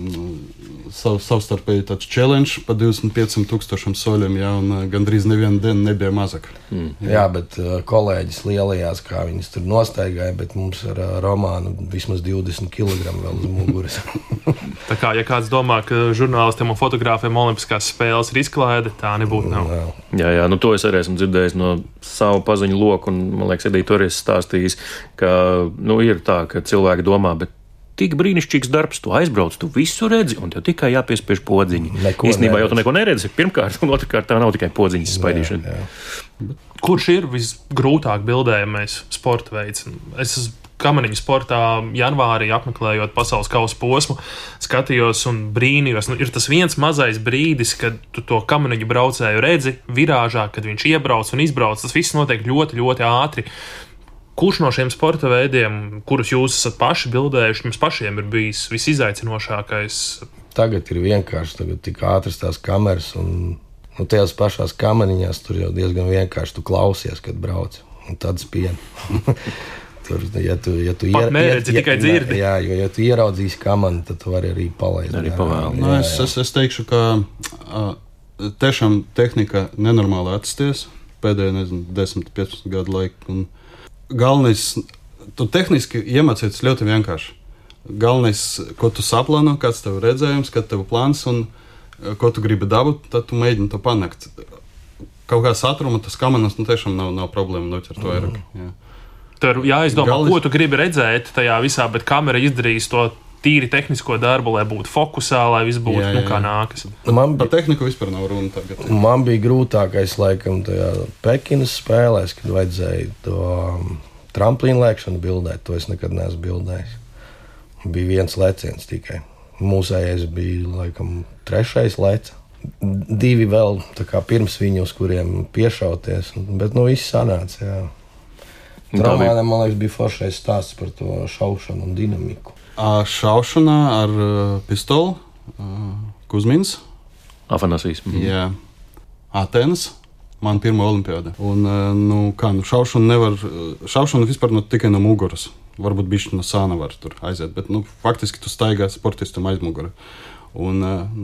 savstarpēji tāds challenge pa 25,000 soļiem, jā, un gandrīz nevienu dienu nebija mazāk. Jā, bet kolēģis lielajās, kā viņas tur nostaigāja, bet mums ar Romānu vismaz 20 kg vēl uz muguras. Tā kā, ja kāds domā, ka žurnālistiem un fotogrāfiem olimpiskās spēles ir izklaide, tā nebūtu nav. Jā, to es arī esmu dzirdējis no savu paziņu loku, un, man liekas, Edija to arī stāstījis, ka, ir tā, ka cilvēki domā, bet tik brīnišķīgs darbs, tu aizbrauc, tu visu redzi, un tev tikai jāpiespiež podziņi. Īstenībā jau tu neko neredzi, pirmkārt, un otrkārt tā nav tikai podziņas spaidīšana. Kurš ir visgrūtāk bildējamais sporta veids? Es esmu kamaniņu sportā janvārī apmeklējot pasaules kausa posmu, skatījos un brīnījos. Ir tas viens mazais brīdis, kad tu to kamaniņu braucēju redzi virāžā, kad viņš iebrauc un izbrauc. Tas viss notiek ļoti, ļoti ātri. Kurš no šiem sporta veidiem, kurus jūs esat paši bildējuši, jums pašiem ir bijis visizaicinošākais? Tagad ir vienkārši, tagad tik ātras tās kameras un tajās pašās kamaniņās tur jau diezgan vienkārši tu klausies, kad brauc. Un tad spiedi. Tur, ja tu neredzi, tikai dzirdi. Jā, jo ja tu ieraudzīsi kamani, tad tu vari arī palaist. Arī pavēl. Nu, es teikšu, ka tiešām tehnika nenormāli attīstījies pēdējo, 10-15 gadu laiku. Un galvenais, tu tehniski iemācīties ļoti vienkārši. Galvenais, ko tu saplāno, kāds tev redzējums, kāds tev plāns un ko tu gribi dabūt, tad tu mēģini to panākt. Kaut kā satruma, tas kamanas tiešām nav problēma noķert vairāk. Jā. Tur jāizdomā, ko tu gribi redzēt tajā visā, bet kamera izdarīs to tīri tehnisko darbu, lai būtu fokusā, lai viss būtu kā nākas. Par tehniku vispār nav runa tagad. Man bija grūtākais laikam tajā Pekinas spēlēs, kad vajadzēja to tramplīnu lēkšanu bildēt. To es nekad neesmu bildējis. Bija viens leciens tikai. Mūsējais bija laikam 3. leca. 2 vēl pirms viņu, uz kuriem piešauties. Bet viss sanāca, jā. Traumānam, man liekas, bija foršais stāsts par to šaušanu un dinamiku. Šaušanā ar pistoli, Kuzmins. Afanasijas. Jā. Atenas, man pirmā olimpiāda. Un, šaušanu vispār tikai no muguras. Varbūt bišķi no sāna var tur aiziet, bet, faktiski tu staigā sportistam aiz mugura. Un,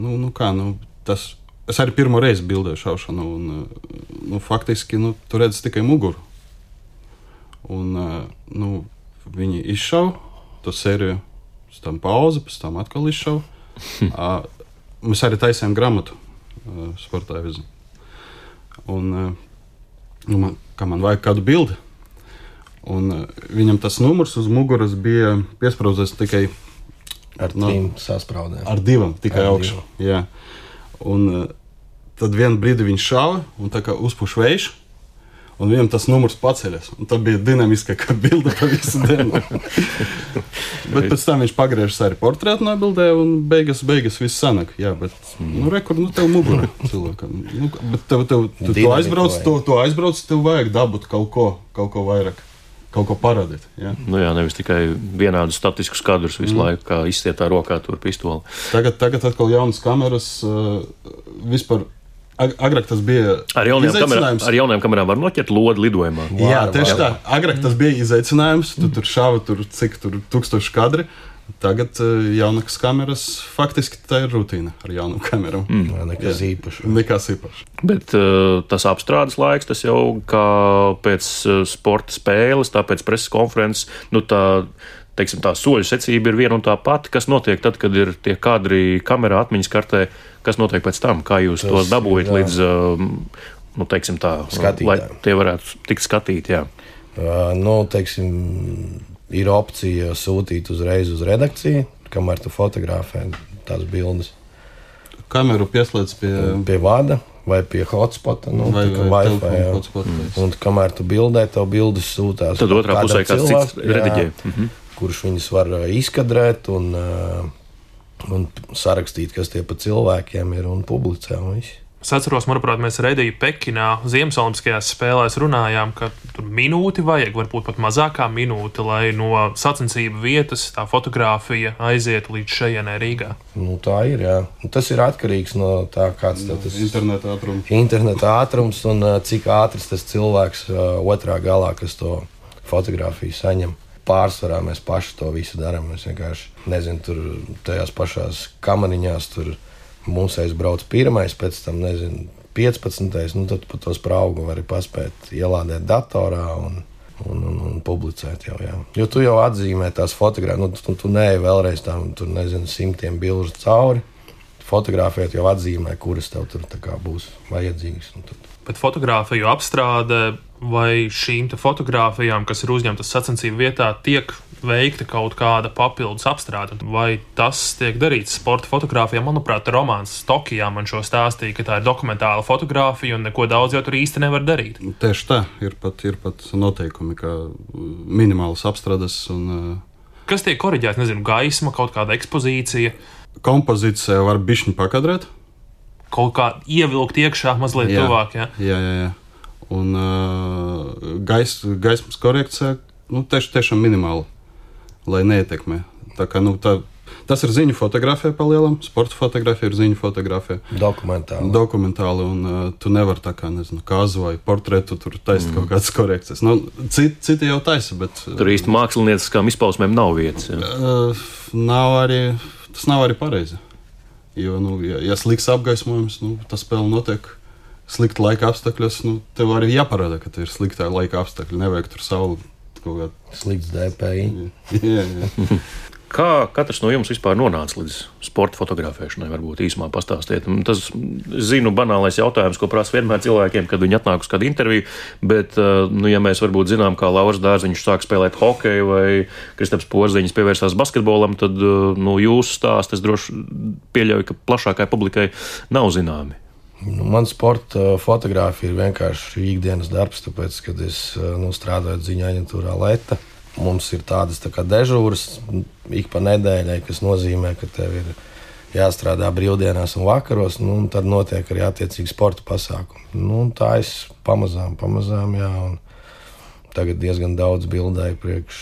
es arī pirmo reizi bildēju šaušanu, un, faktiski, tu redzi tikai muguru. Un, viņi izšauja to sēriju, pēc tam pauze, pēc tam atkal izšauja. Mēs arī taisījām grāmatu sportā vizi. Un, kā man vajag kādu bildi, un viņam tas numurs uz muguras bija piespraudzēts tikai ar 3 saspraudēm. Ar 2 tikai augšu. Jā. Un tad vienu brīdi viņš šāva un tā kā uzpuš vējš. Un viņam tas numurs paceļas. Un tā bija dinamiskākā bilde pa visu dienu. Bet pēc tam viņš pagriežas arī portretu nobildē un beigas viss sanāk. Jā, bet, tev mugura cilvēkam. Bet tu aizbrauc, tev vajag dabūt kaut ko vairāk. Kaut ko parādīt. Jā. Nevis tikai vienādu statiskus kadrus visu laiku, kā izstietā rokā tur pistoli. Tagad atkal jaunas kameras vispār. Agrāk tas bija izaicinājums. Ar jaunajām kamerām var noķert lodi lidojumā. Jā, tieši tā. Agrāk tas bija izaicinājums. Tu tur šāva cik 1000 kadri. Tagad jaunākas kameras faktiski tā ir rutīna ar jaunām kamerām. Nekas īpašs. Bet tas apstrādes laiks, tas jau kā pēc sporta spēles, tā pēc preses konferences, tā soļu secība ir viena un tā pati. Kas notiek tad, kad ir tie kadri kamerā atmiņas kartē? Kas notiek pēc tam? Kā jūs tos dabūjat līdz, lai tie varētu tikt skatīti? Jā. Ir opcija sūtīt uzreiz uz redakciju, kamēr tu fotografē tās bildes. Kameru pieslēdz pie vada vai pie hotspota, Wi-Fi. Un kamēr tu bildē, tev bildes sūtās. Tad otrā pusē kāds cits rediģē. Kurš viņus var izkadrēt un sarakstīt, kas tie pa cilvēkiem ir un publicē. Es atceros, manuprāt, mēs Rediju Pekinā Ziemeļolimpiskajās spēlēs runājām, ka tur minūti vajag, varbūt pat mazākā minūte, lai no sacensību vietas tā fotografija aizietu līdz šejienē Rīgā. Tā ir, jā. Tas ir atkarīgs no tā, kāds tas interneta ātrums un cik ātrs tas cilvēks otrā galā, kas to fotografiju saņem. Pārsvarā mēs paši to visu darām. Mēs vienkārši, tur tajās pašās kamaniņās tur mūsējs brauc 1, pēc tam, 15. Tad pa to spraugu vari paspēt ielādēt datorā un publicēt jau, jā. Jo tu jau atzīmē tās fotogrāfijas, tu neej vēlreiz tām, simtiem bilžu cauri. Fotogrāfēt jau atzīmē, kuras tev tur būs vajadzīgas. Bet fotogrāfiju apstrāde vai šīm fotogrāfijām, kas ir uzņemtas sacensību vietā, tiek veikta kaut kāda papildus apstrāde. Vai tas tiek darīts sporta fotogrāfijā? Manuprāt, romāns Tokijā man šo stāstīja, ka tā ir dokumentāla fotogrāfija un neko daudz jau tur īsti nevar darīt. Tieši tā, ir pat noteikumi, kā minimālas apstrādes. Kas tiek koriģēts? Nezinu, gaisma, kaut kāda ekspozīcija. Kompozīcija var bišķiņ pakadrēt. Kaut kā ievilkt iekšā mazliet tuvāk, Jā. Un gaismas korekcija, tiešām minimāli, lai neietekmē. Tā kā, tas ir ziņu fotografija palielam, sporta fotografija ir ziņu fotografija. Dokumentāli, un tu nevari tā kā, kāzu vai portretu tur taisīt kaut kādas korekcijas. Citi jau taisa, bet... Tur īsti mākslinieckām izpausmēm nav vietas. Tas nav arī pareizi. Jo, ja slikts apgaismojums, tas spēle notiek slikta laika apstākļos, tev arī jāparāda, ka ir sliktā laika apstākļi. Nevajag tur sauli kaut kā... Slikts DPI. Jā. Kā katrs no jums vispār nonāca līdz sporta fotografēšanai? Varbūt īsumā pastāstiet. Tas, zinu, banālais jautājums, ko prasa vienmēr cilvēkiem, kad viņi atnāk uz kādu interviju, bet, ja mēs varbūt zinām, kā Lauris Dārziņš sāk spēlēt hokeju vai Kristaps Porziņš pievērsās basketbolam, tad, jūsu stāsts, es droši pieļauju, ka plašākai publikai nav zināmi. Man sporta fotogrāfija ir vienkārši ikdienas darbs, tāpēc, kad es strādāju ziņu aģentūrā Leta. Mums ir tādas tā kā dežūras ik pa nedēļai, kas nozīmē, ka tev ir jāstrādā brīvdienās un vakaros, un tad notiek arī attiecīgi sporta pasākumi. Tā es pamazām, jā, un tagad diezgan daudz bildēju priekš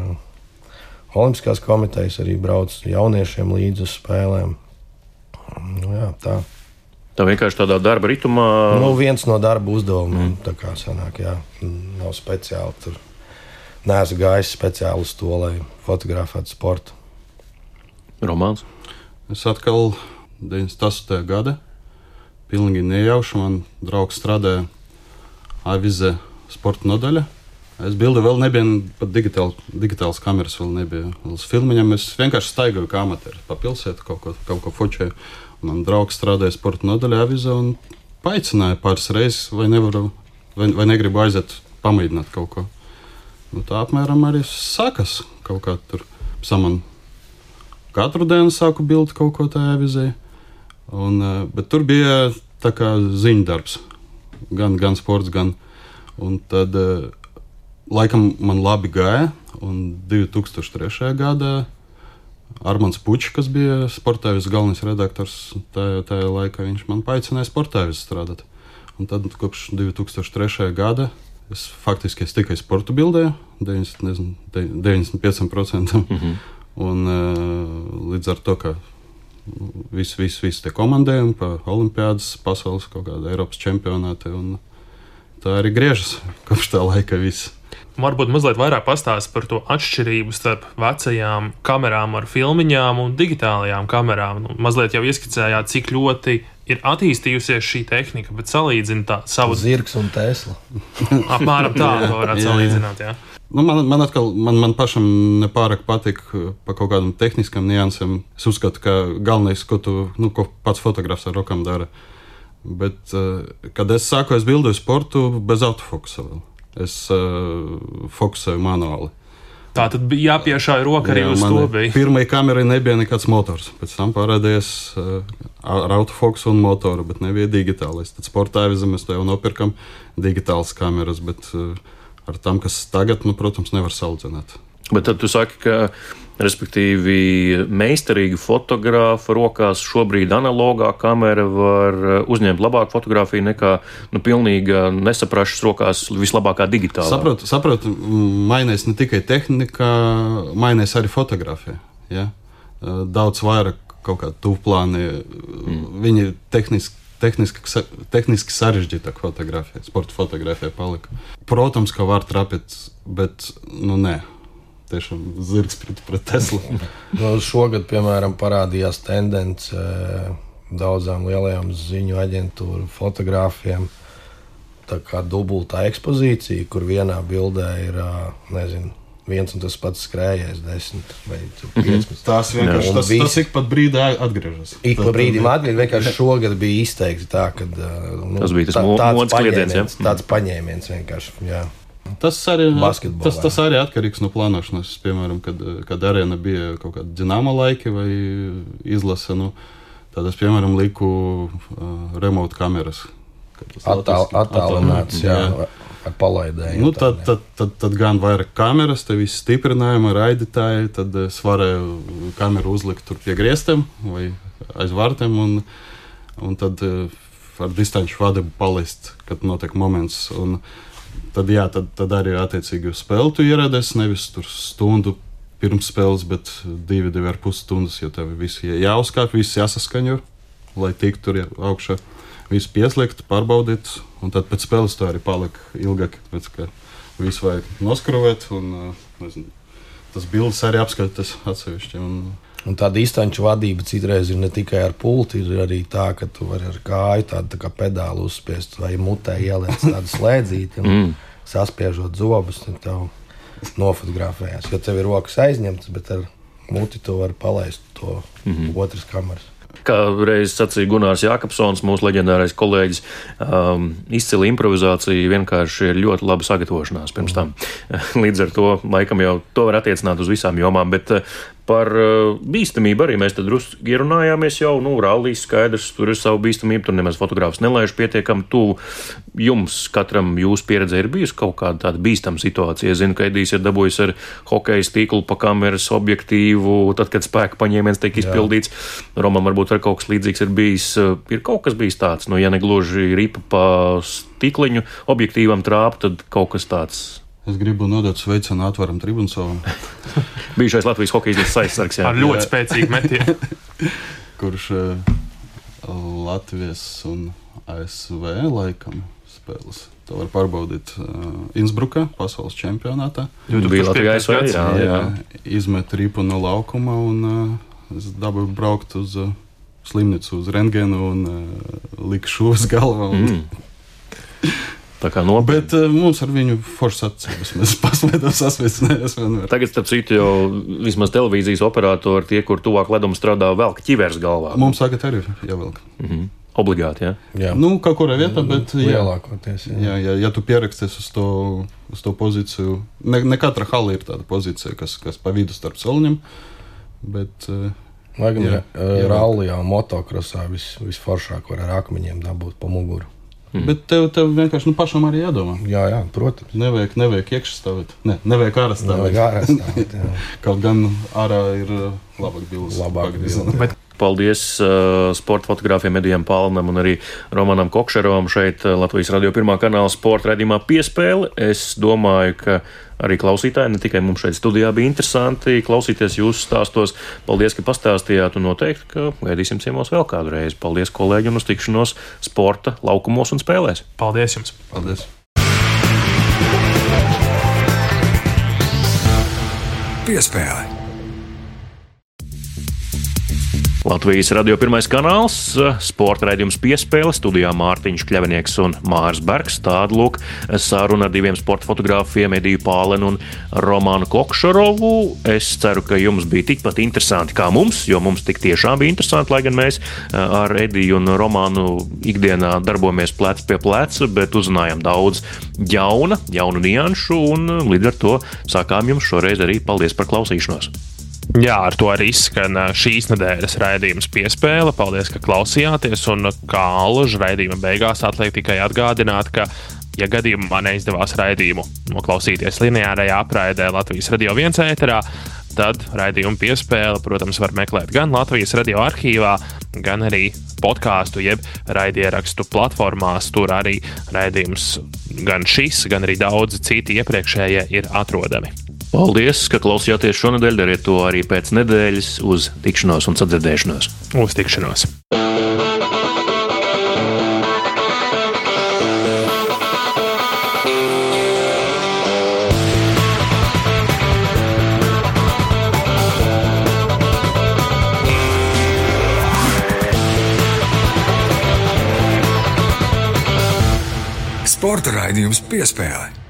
Olimpiskās komitejas, arī braucu jauniešiem līdz uz spēlēm. Jā, tā. Tā vienkārši tādā darba ritumā? Viens no darba uzdevumiem, tā kā sanāk, jā, nav speciāli tur. Neesmu gājis speciāli uz to, lai fotografētu sportu. Romāns? Es atkal 98. gada, pilnīgi nejauši, man draugs strādāja avizē sporta nodaļa. Es bildu vēl nebija, pat digitāls kameras vēl nebija. Uz filmiņam es vienkārši staigāju kā amateri pa pilsētu, kaut ko fočēju. Man draugs strādāja sporta nodaļā avizē un paaicināja pāris reizes, vai negribu aiziet pamēģināt kaut ko. Tā apmēram arī sākas kaut kā tur. Man katru dienu sāku bildi kaut ko tajā avizē. Bet tur bija tā kā ziņu darbs. Gan sports, gan. Un tad laikam man labi gāja. Un 2003. gadā Armands Pučs, kas bija sportēvis galvenais redaktors tajā laikā, viņš man paaicināja sportēvis strādāt. Un tad kopš 2003. gada es faktiski tikai sportu bildēju, 95%. Un līdz ar to, ka visi tie komandējumi pa olimpiādas, pasaules kaut kāda Eiropas čempionāte, un tā arī griežas kopš tā laika viss. Varbūt mazliet vairāk pastāst par to atšķirību starp vecajām kamerām ar filmiņām un digitālajām kamerām. Mazliet jau ieskicējāt, cik ļoti ir attīstījusies šī tehnika, bet salīdzina tā savu... Zirgs un Tesla. Apmēram tā varētu salīdzināt, jā. Man pašam nepārāk patīk pa kaut kādam tehniskam niansam. Es uzskatu, ka galvenais, ko pats fotografs ar rokām dara. Bet, kad es sāku, es bildoju sportu bez autofokusa vēl. Es fokusēju manuāli. Tā tad bija jāpiešāja roka arī uz to bija. Pirmajai kamerai nebija nekāds motors. Pēc tam parādījās ar autofokusu un motoru, bet nebija digitālais. Tad sportā avizē mēs to jau nopirkam digitālas kameras, bet ar tam, kas tagad, protams, nevar salīdzināt. Bet tad tu saki, ka, respektīvi, meistarīgi fotogrāfa rokās šobrīd analogā kamera var uzņemt labāku fotografiju nekā pilnīga nesaprašas rokās vislabākā digitālā. Saprotu, mainās ne tikai tehnika, mainās arī fotografija. Ja? Daudz vairāk kaut kādi tuvplāni, viņi tehniski sarežģītāk fotografija, sporta fotografija palika. Protams, ka var trapīt, bet nē. Tiešām zirgs pret Teslu. Šogad, piemēram, parādījās tendence daudzām lielajām ziņu aģentūru fotogrāfiem. Tā kā dubultā ekspozīcija, kur vienā bildē ir, viens un tas pats skrējējs 10 vai 15. Tas vienkārši tas ik pat brīdī atgriežas. Ik pa brīdim atgriežas, vienkārši šogad bija izteikti tā, ka tas bija tas modes kliediens, ja? Tāds paņēmiens vienkārši, jā. Tas arī, basketbolā. Tas arī atkarīgs no plānošanas. Piemēram, kad arēna bija kaut kāda Dinamo laiki vai izlase, tad es, piemēram, liku remote kameras. Attālināts, ar palaidēju. Tad gan vairāk kameras, te visi stiprinājumi, raidītāji, tad es varēju kameru uzlikt tur pie griestiem vai aiz vārtiem, un tad ar distanču vadu palaist, kad notiek moments. Un tad arī attiecīgi uz spēli tu ieradies, nevis tur stundu pirms spēles, bet 2,5 stundas, jo tev visi jāuzkāp, visi jāsaskaņo, lai tiktu tur augšā. Visu pieslēgt, pārbaudīt, un tad pēc spēles tā arī palika ilgāk, pēc ka visu vajag noskrūvēt, un tas bildes arī apskatītas atsevišķi. Un tā distanču vadība citreiz ir ne tikai ar pulti, ir arī tā, ka tu vari ar kāju tādu tā kā pedāli uzspiest vai mutē ieliec tādu slēdzīti, un saspiežot zobus, tad tev nofotografējās, jo tev ir rokas aizņemtas, bet ar muti tu vari palaist to otras kameras. Kā reiz sacīja Gunārs Jākapsons, mūsu leģendārais kolēģis, izcila improvizācija vienkārši ir ļoti laba sagatavošanās pirms tam. Līdz ar to laikam jau to var attiecināt uz visām jomām, bet par bīstamību arī mēs tad drusku ierunājāmies jau, rallijas skaidrs, tur ir savu bīstamību, tur nemaz fotogrāfs nelaiž pietiekami tuvu. Jums, katram jūsu pieredzē ir bijusi kaut kāda tāda bīstama situācija. Es zinu, ka Edijs ir dabūjis ar hokeja stīklu pa kameras objektīvu, tad, kad spēka paņēmiens tiek izpildīts. Romam varbūt ar kaut kas līdzīgs ir bijis. Ir kaut kas bijis tāds, ja negluži ripa pa stikliņu objektīvam trāp, tad kaut kas tāds. Es gribu nodot sveicienu Atvaram Tribuncovam. Bijušais Latvijas hokejistas aizsargs. Ar ļoti spēcīgu metienu. Kurš Latvijas un ASV laikam spēles. To var pārbaudīt Innsbruckā, pasaules čempionātā. Bija Latvijā ASV, jā. Izmet ripu no laukuma, un es dabūju braukt uz slimnicu, uz rentgenu, un liku šūvas galvā. Tā kā nopietni. Bet mums ar viņu foršas atcības. Mēs pasmētam sasveicinājās vienmēr. Tagad, starp citu, jau vismaz televīzijas operatori, tie, kur tuvāk ledum strādā, velk ķivers galvā. Mums tagad arī jāvelk. Obligāti, jā? Jā. Kaut kurā vietā, bet lielākoties. Ja tu pieraksties uz to pozīciju, ne katra hala ir tāda pozīcija, kas pa vidu starp soliņiem, bet lai gan rallijā un motokrosā visforšāk var ar akmeņiem dabūt pa muguru. Bet tev vienkārši pašam arī jādomā. Jā, protams. Nevajag iekšā stāvēt. Nevajag ārā stāvēt. Kaut gan ārā ir labāk bildes. Paldies sporta fotogrāfiem Edijam Palnam un arī Romanam Kokšerovam šeit Latvijas radio 1. kanāla sporta raidījumā Piespēle. Es domāju, ka arī klausītāji, ne tikai mums šeit studijā, bija interesanti klausīties jūsu stāstos. Paldies, ka pastāstījāt, un noteikti, ka gaidīsim ciemos vēl kādu reizi. Paldies, kolēģi, un uz tikšanos sporta laukumos un spēlēs. Paldies jums! Paldies! Piespēle. Latvijas radio 1. kanāls, sporta raidījums Piespēle, studijā Mārtiņš Kļavinieks un Māris Bergs. Tāda lūk saruna ar diviem sporta fotogrāfiem Ediju Pālenu un Romanu Kokšerovu. Es ceru, ka jums bija tikpat interesanti kā mums, jo mums tik tiešām bija interesanti, lai gan mēs ar Ediju un Romanu ikdienā darbojamies plec pie pleca, bet uzzinājām daudz jaunu nianšu, un līdz ar to sākām jums šoreiz arī paldies par klausīšanos. Jā, ar to arī izskan šīs nedēļas raidījums Piespēle. Paldies, ka klausījāties, un kā alaža raidījuma beigās atliek tikai atgādināt, ka, ja gadījumā neizdevās raidījumu noklausīties lineārajā apraidē Latvijas radio 1 ēterā, tad raidījumu Piespēle, protams, var meklēt gan Latvijas radio arhīvā, gan arī podkāstu jeb raidierakstu platformās. Tur arī raidījums gan šis, gan arī daudzi citi iepriekšējie ir atrodami. Paldies, ka klausījāties šonedēļ, dariet to arī pēc nedēļas. Uz tikšanos un sadzirdēšanos. Uz tikšanos. Sporta raidījums Piespēle.